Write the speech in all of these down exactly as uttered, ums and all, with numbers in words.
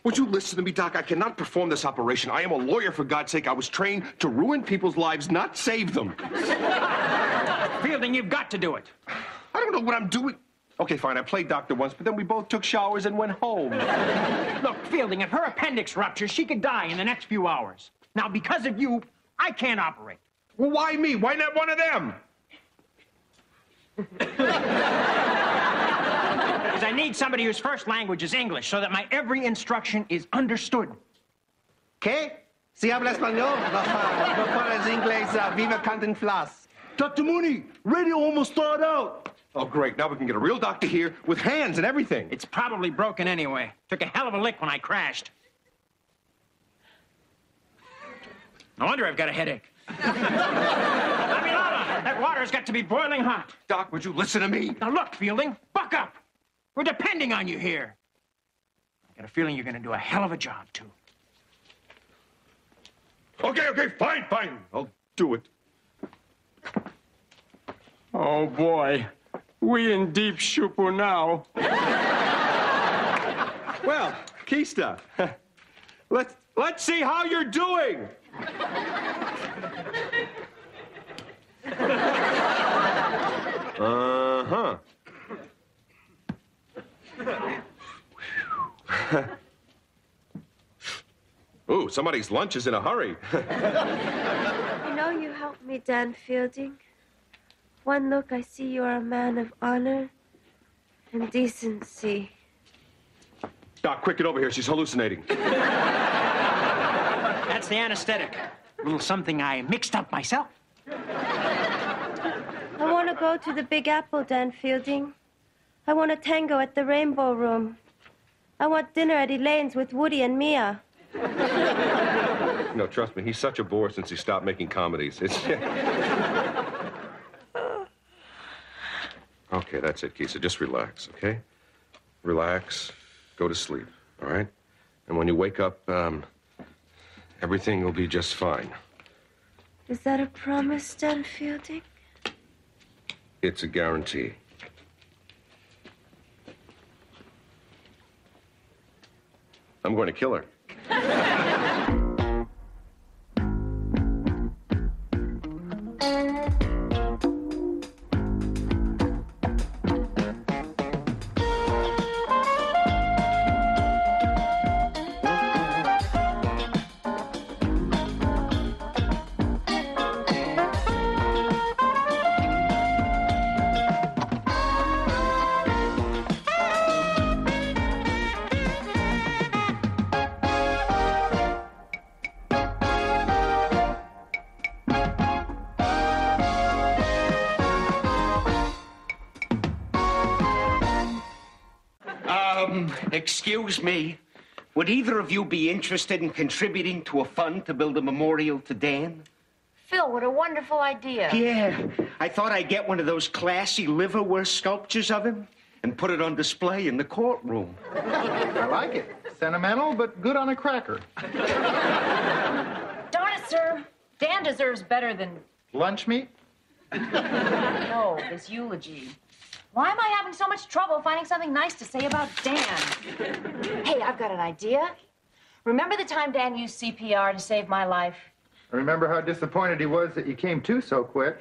Would you listen to me, Doc? I cannot perform this operation. I am a lawyer, for God's sake. I was trained to ruin people's lives, not save them. Fielding, you've got to do it. I don't know what I'm doing. Okay, fine, I played doctor once, but then we both took showers and went home. Look, Fielding, if her appendix ruptures, she could die in the next few hours. Now, because of you, I can't operate. Well, why me? Why not one of them? Because I need somebody whose first language is English, so that my every instruction is understood. ¿Qué? Si habla español, doctor es inglés, uh, viva Cantinflas. Doctor Mooney, radio almost thawed out. Oh, great. Now we can get a real doctor here with hands and everything. It's probably broken anyway. Took a hell of a lick when I crashed. No wonder I've got a headache. Lamilama, that water's got to be boiling hot. Doc, would you listen to me? Now look, Fielding, buck up. We're depending on you here. I got a feeling you're going to do a hell of a job, too. Okay, okay, fine, fine. I'll do it. Oh, boy. We in deep shupu now. Well, Kista, let's, let's see how you're doing. Uh-huh. Ooh, somebody's lunch is in a hurry. You know you helped me, Dan Fielding. One look, I see you're a man of honor and decency. Doc, quick, get over here. She's hallucinating. That's the anesthetic. A little something I mixed up myself. I want to go to the Big Apple, Dan Fielding. I want a tango at the Rainbow Room. I want dinner at Elaine's with Woody and Mia. No, trust me, he's such a bore since he stopped making comedies. It's... Okay, that's it, Kisa. Just relax, okay? Relax. Go to sleep, all right? And when you wake up, um, everything will be just fine. Is that a promise, Dan Fielding? It's a guarantee. I'm going to kill her. Excuse me, would either of you be interested in contributing to a fund to build a memorial to Dan? Phil, what a wonderful idea. Yeah, I thought I'd get one of those classy liverware sculptures of him and put it on display in the courtroom. I like it. Sentimental, but good on a cracker. Darn it, sir. Dan deserves better than... Lunch meat? No, this eulogy. Why am I having so much trouble finding something nice to say about Dan? Hey, I've got an idea. Remember the time Dan used C P R to save my life? I remember how disappointed he was that you came to so quick.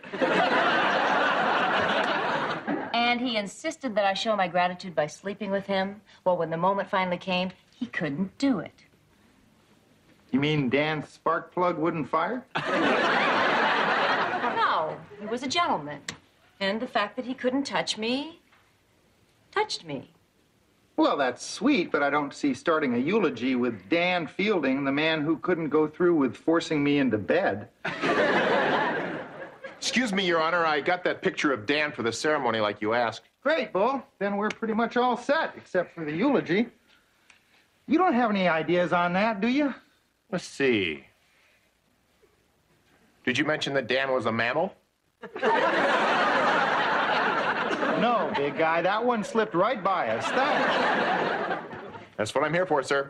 And he insisted that I show my gratitude by sleeping with him. Well, when the moment finally came, he couldn't do it. You mean Dan's spark plug wouldn't fire? No, he was a gentleman. And the fact that he couldn't touch me, touched me. Well, that's sweet, but I don't see starting a eulogy with Dan Fielding, the man who couldn't go through with forcing me into bed. Excuse me, Your Honor, I got that picture of Dan for the ceremony like you asked. Great, Bull. Then we're pretty much all set, except for the eulogy. You don't have any ideas on that, do you? Let's see. Did you mention that Dan was a mammal? No, big guy. That one slipped right by us. Thanks. That's what I'm here for, sir.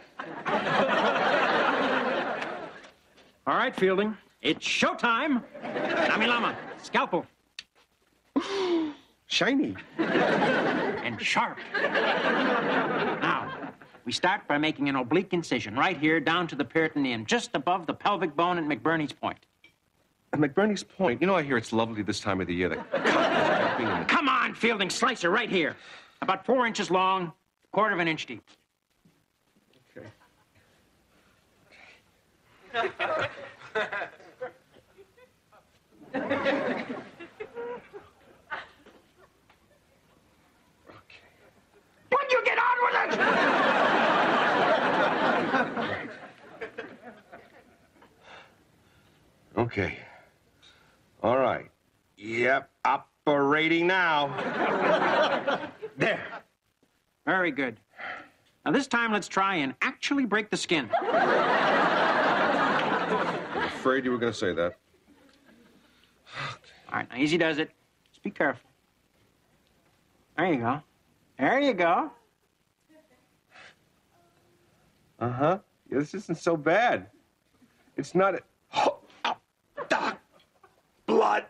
All right, Fielding. It's showtime. Lamilama, scalpel. Shiny. And sharp. Now, We start by making an oblique incision right here down to the peritoneum, just above the pelvic bone at McBurney's point. At McBurney's point, you know, I hear it's lovely this time of the year. The... Come on, Fielding, slice her right here. About four inches long, quarter of an inch deep. Okay. When you get on with it! Okay. All right. Yep, operating now. There. Very good. Now, this time, let's try and actually break the skin. I'm afraid you were going to say that. All right, now, easy does it. Just be careful. There you go. There you go. Uh-huh. Yeah, this isn't so bad. It's not a... Oh, ow, ah, blood.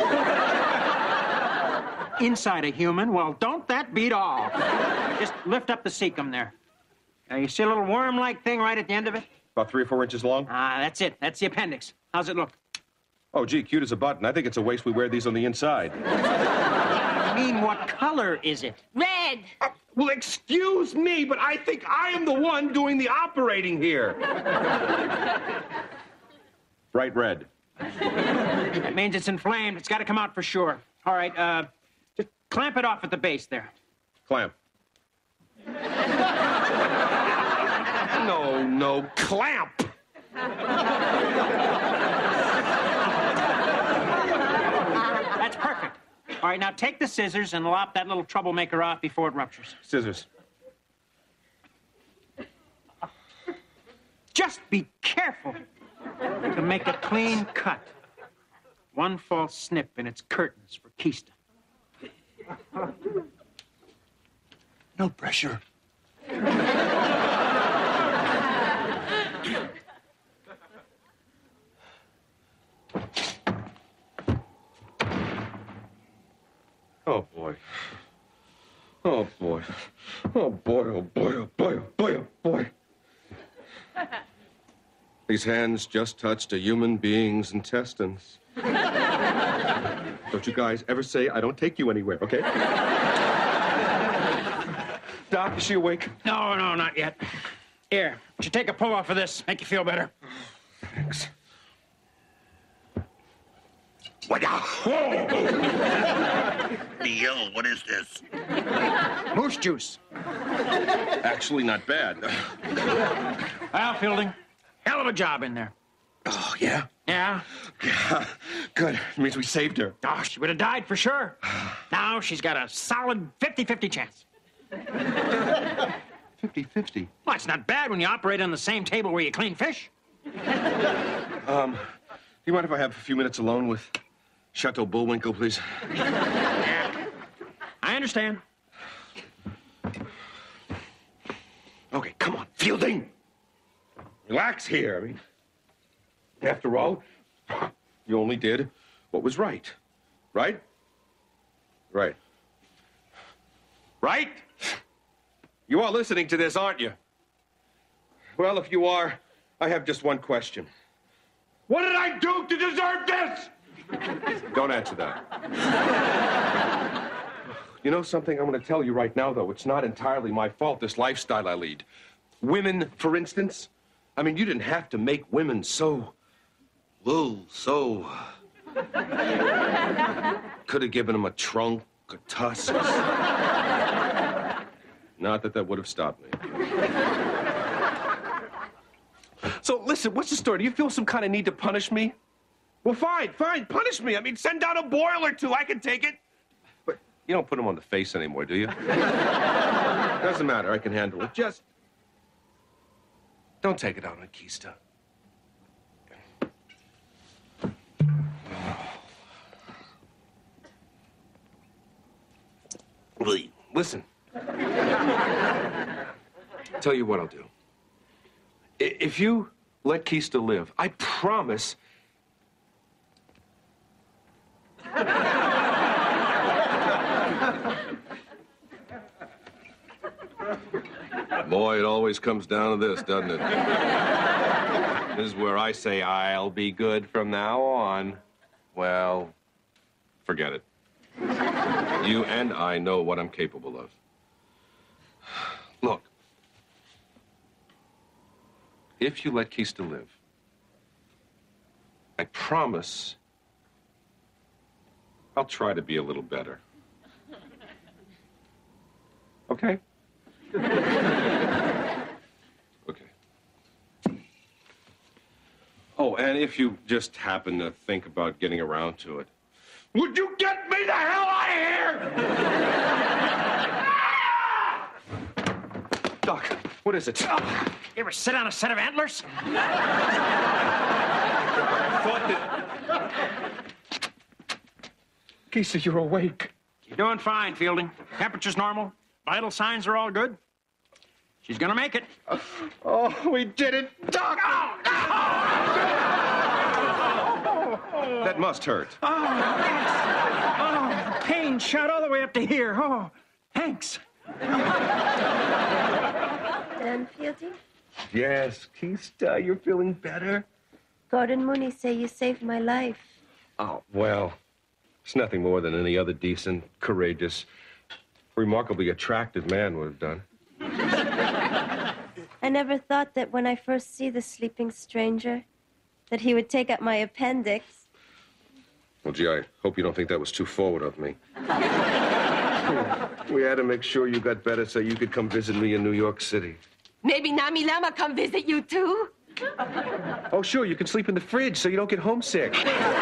Inside a human? Well, don't that beat all? Just lift up the cecum there. Now, you see a little worm-like thing right at the end of it? About three or four inches long? Ah, that's it. That's the appendix. How's it look? Oh, gee, cute as a button. I think it's a waste we wear these on the inside. I mean, what color is it? Red. Uh, well, excuse me, but I think I am the one doing the operating here. Bright red. That means it's inflamed. It's got to come out for sure. All right, uh, just clamp it off at the base there. Clamp. No, no, clamp. That's perfect. All right, now take the scissors and lop that little troublemaker off before it ruptures. Scissors. Just be careful to make a clean cut. One false snip and it's curtains for Kista. No pressure. Oh, boy. Oh, boy. Oh, boy, oh, boy, oh, boy, oh, boy, oh, boy. These hands just touched a human being's intestines. Don't you guys ever say I don't take you anywhere, okay? Doc, is she awake? No, no, not yet. Here, you should take a pull off of this. Make you feel better. Thanks. What? Neil, what is this? Moose juice. Actually, not bad. Well, Fielding, hell of a job in there. Oh, yeah? Yeah? Yeah. Good. It means we saved her. Oh, she would have died for sure. Now she's got a solid fifty-fifty chance. fifty-fifty? Well, it's not bad when you operate on the same table where you clean fish. Um, do you mind if I have a few minutes alone with Chateau Bullwinkle, please? Yeah. I understand. Okay, come on, Fielding. Relax here. I mean, after all, you only did what was right. Right? Right. Right? You are listening to this, aren't you? Well, if you are, I have just one question. What did I do to deserve this? Don't answer that. You know something? I'm going to tell you right now, though. It's not entirely my fault, this lifestyle I lead. Women, for instance. I mean, you didn't have to make women so... Whoa, so... Could have given them a trunk, a tusk. Not that that would have stopped me. So, listen, what's the story? Do you feel some kind of need to punish me? Well, fine, fine, punish me. I mean, send down a boil or two. I can take it. But you don't put them on the face anymore, do you? Doesn't matter. I can handle it. Just don't take it out on Kista. Really, listen. Tell you what I'll do. I- If you let Kista live, I promise... Boy, it always comes down to this, doesn't it? This is where I say I'll be good from now on. Well, forget it. You and I know what I'm capable of. Look, if you let Keista live, I promise I'll try to be a little better. Okay? Okay. Oh, and if you just happen to think about getting around to it, would you get me the hell out of here? Doc, what is it? You ever sit on a set of antlers? I thought that... Keista, you're awake. You're doing fine, Fielding. Temperature's normal. Vital signs are all good. She's gonna make it. Oh, we did it. Doc! Oh, oh. That must hurt. Oh, oh, pain shot all the way up to here. Oh, thanks. Dan Fielding? Yes, Keista, you're feeling better? Gordon Mooney say you saved my life. Oh, well, it's nothing more than any other decent, courageous, remarkably attractive man would have done. I never thought that when I first see the sleeping stranger, that he would take up my appendix. Well, gee, I hope you don't think that was too forward of me. We had to make sure you got better so you could come visit me in New York City. Maybe Nami Lama come visit you, too? Oh, sure, you can sleep in the fridge so you don't get homesick.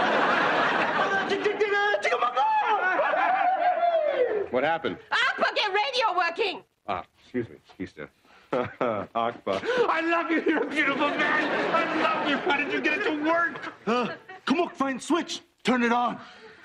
What happened? Aqua, get radio working! Ah, excuse me, Keista. Akbar. I love you, you're a beautiful man. I love you. How did you get it to work? Uh, come on, find switch. Turn it on.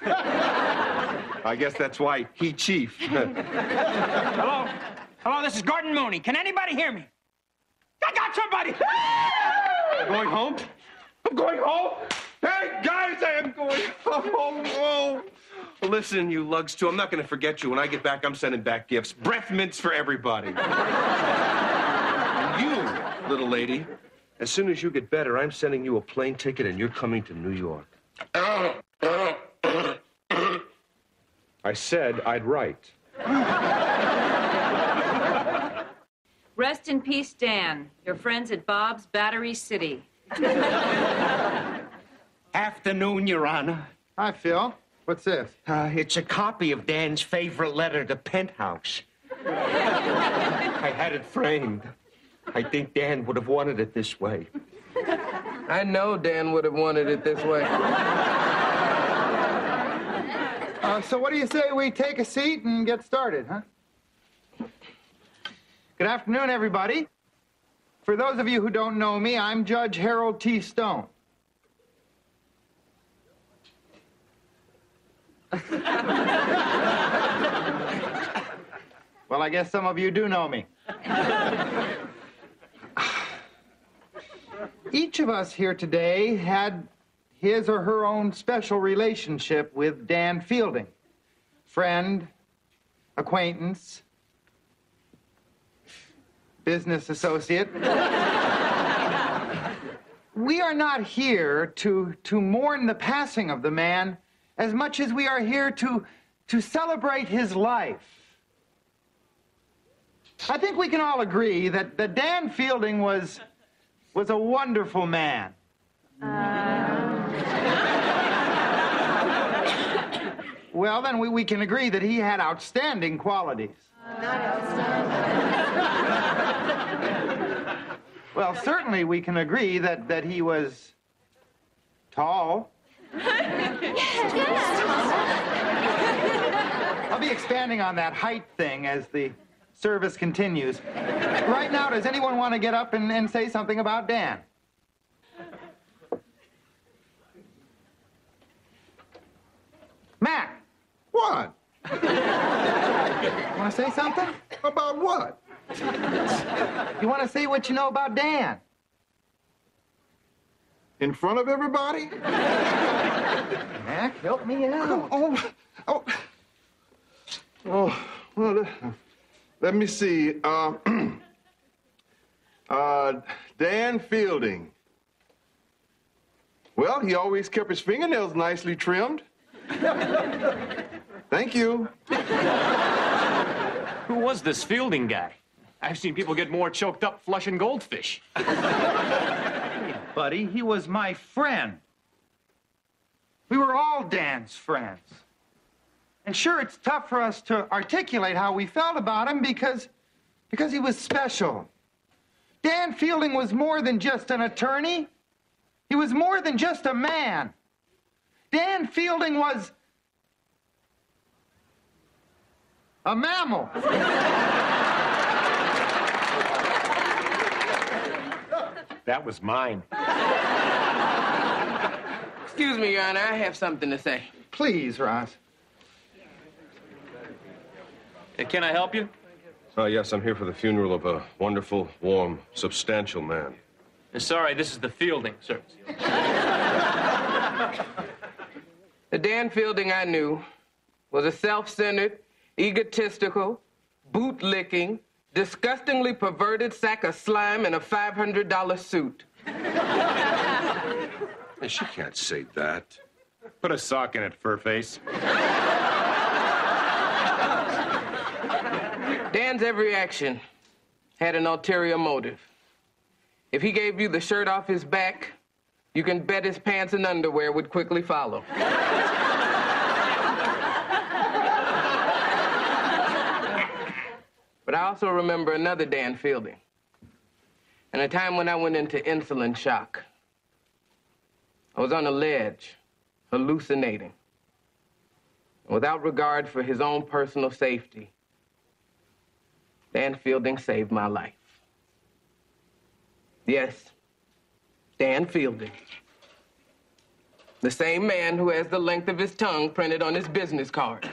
I guess that's why he chief. Hello? Hello, this is Gordon Mooney. Can anybody hear me? I got somebody! I'm going home? I'm going home? Hey, guys, I am going home. Oh. Listen, you lugs, too. I'm not going to forget you. When I get back, I'm sending back gifts. Breath mints for everybody. And you, little lady, as soon as you get better, I'm sending you a plane ticket and you're coming to New York. I said I'd write. Rest in peace, Dan. Your friends at Bob's Battery City. Afternoon, Your Honor. Hi, Phil. What's this? Uh, it's a copy of Dan's favorite letter to Penthouse. I had it framed. I think Dan would have wanted it this way. I know Dan would have wanted it this way. Uh, so what do you say we take a seat and get started, huh? Good afternoon, everybody. For those of you who don't know me, I'm Judge Harold T. Stone. Well, I guess some of you do know me. Each of us here today had his or her own special relationship with Dan Fielding. Friend, acquaintance, business associate. We are not here to, to mourn the passing of the man as much as we are here to, to celebrate his life. I think we can all agree that, that Dan Fielding was, was a wonderful man. Well, then we, we can agree that he had outstanding qualities. Well, certainly we can agree that, that he was tall. I'll be expanding on that height thing as the service continues. Right now, does anyone want to get up and, and say something about Dan? Matt. What? Want to say something? About what? You want to say what you know about Dan? In front of everybody? Mac, help me out. Oh, oh, oh, well, uh, let me see. Uh, Uh, Dan Fielding. Well, he always kept his fingernails nicely trimmed. Thank you. Who was this Fielding guy? I've seen people get more choked up flushing goldfish. Buddy, he was my friend. We were all Dan's friends. And sure, it's tough for us to articulate how we felt about him because, because he was special. Dan Fielding was more than just an attorney. He was more than just a man. Dan Fielding was a mammal. That was mine. Excuse me, Your Honor, I have something to say. Please, Ross. Hey, can I help you? Oh, yes, I'm here for the funeral of a wonderful, warm, substantial man. Sorry, this is the Fielding service. The Dan Fielding I knew was a self-centered, egotistical, boot-licking, disgustingly perverted sack of slime in a five hundred dollar suit. Hey, she can't say that. Put a sock in it, furface. Dan's every action had an ulterior motive. If he gave you the shirt off his back, you can bet his pants and underwear would quickly follow. But I also remember another Dan Fielding, and a time when I went into insulin shock. I was on a ledge, hallucinating. Without regard for his own personal safety, Dan Fielding saved my life. Yes, Dan Fielding. The same man who has the length of his tongue printed on his business cards.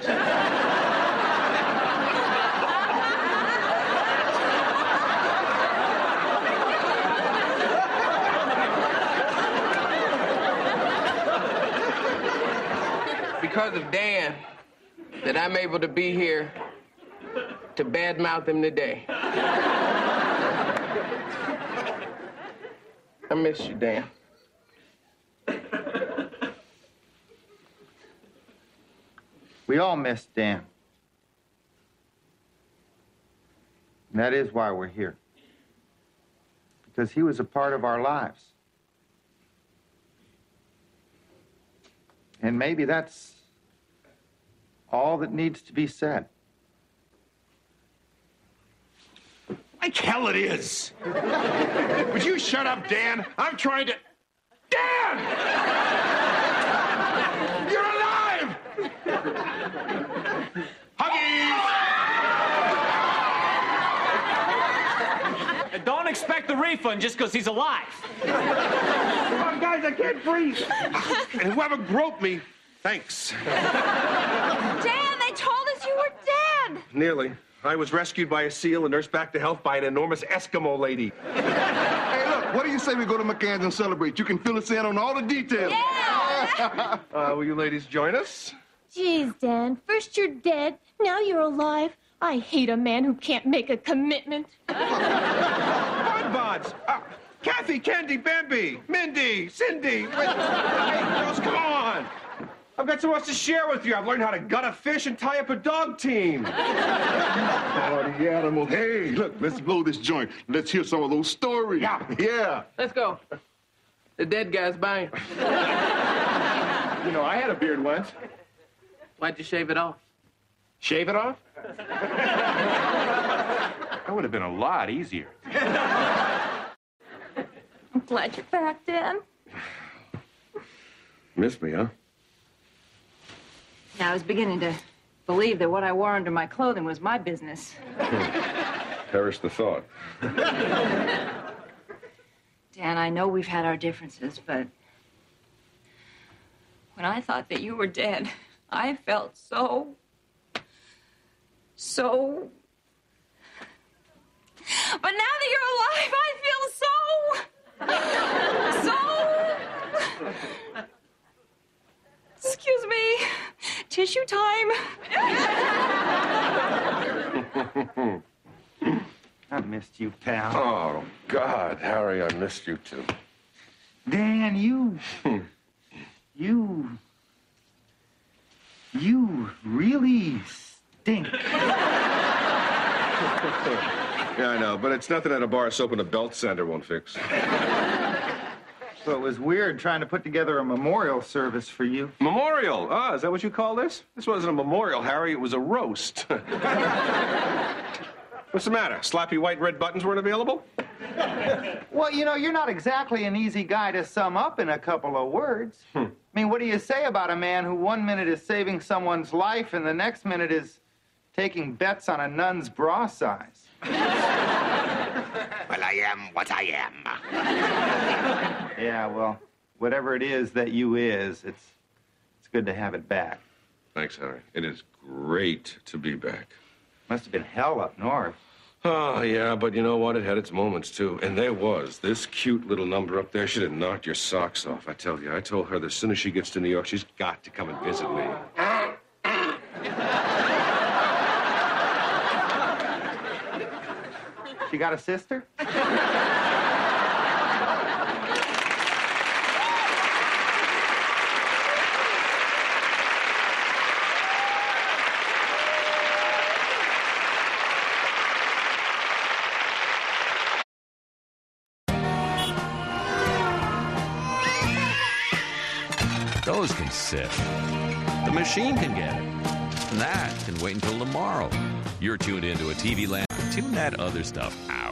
Because of Dan, that I'm able to be here to badmouth him today. I miss you, Dan. We all miss Dan. And that is why we're here. Because he was a part of our lives. And maybe that's all that needs to be said. Like hell it is. Would you shut up, Dan? I'm trying to... Dan! You're alive! Huggies! Don't expect the refund just because he's alive. Come on, guys, I can't breathe. And whoever groped me, thanks. Dan, they told us you were dead. Nearly. I was rescued by a seal and nursed back to health by an enormous Eskimo lady. Hey, look, what do you say we go to McCann's and celebrate? You can fill us in on all the details. Yeah! uh, will you ladies join us? Geez, Dan, first you're dead, now you're alive. I hate a man who can't make a commitment. Bonbons! Uh, Kathy, Candy, Bambi, Mindy, Cindy. Wait, hey, girls, come on. I've got so much to share with you. I've learned how to gut a fish and tie up a dog team. Oh, the animals. Hey, look, let's blow this joint. Let's hear some of those stories. Yeah. Yeah. Let's go. The dead guy's buying. You know, I had a beard once. Why'd you shave it off? Shave it off? That would have been a lot easier. I'm glad you're back, Dan. Miss me, huh? Yeah, I was beginning to believe that what I wore under my clothing was my business. Perish the thought. Dan, I know we've had our differences, but when I thought that you were dead, I felt so, so... But now that you're alive, I feel so... so... Excuse me. Tissue time. I missed you, pal. Oh, God, Harry, I missed you, too. Dan, you... you... You really stink. Yeah, I know, but it's nothing that a bar soap and a belt sander won't fix. So it was weird trying to put together a memorial service for you. Memorial? Ah, is that what you call this? This wasn't a memorial, Harry. It was a roast. What's the matter? Slappy white red buttons weren't available? Well, you know, you're not exactly an easy guy to sum up in a couple of words. Hmm. I mean, what do you say about a man who one minute is saving someone's life and the next minute is taking bets on a nun's bra size? Well, I am what I am. Yeah, well, whatever it is that you is, it's it's good to have it back. Thanks, Harry. It is great to be back. Must have been hell up north. Oh, yeah, but you know what? It had its moments, too. And there was. This cute little number up there, she'd have knocked your socks off, I tell you. I told her that as soon as she gets to New York, she's got to come and visit me. She got a sister? Those can sit. The machine can get it. And that can wait until tomorrow. You're tuned into a T V Land. Tune that other stuff out.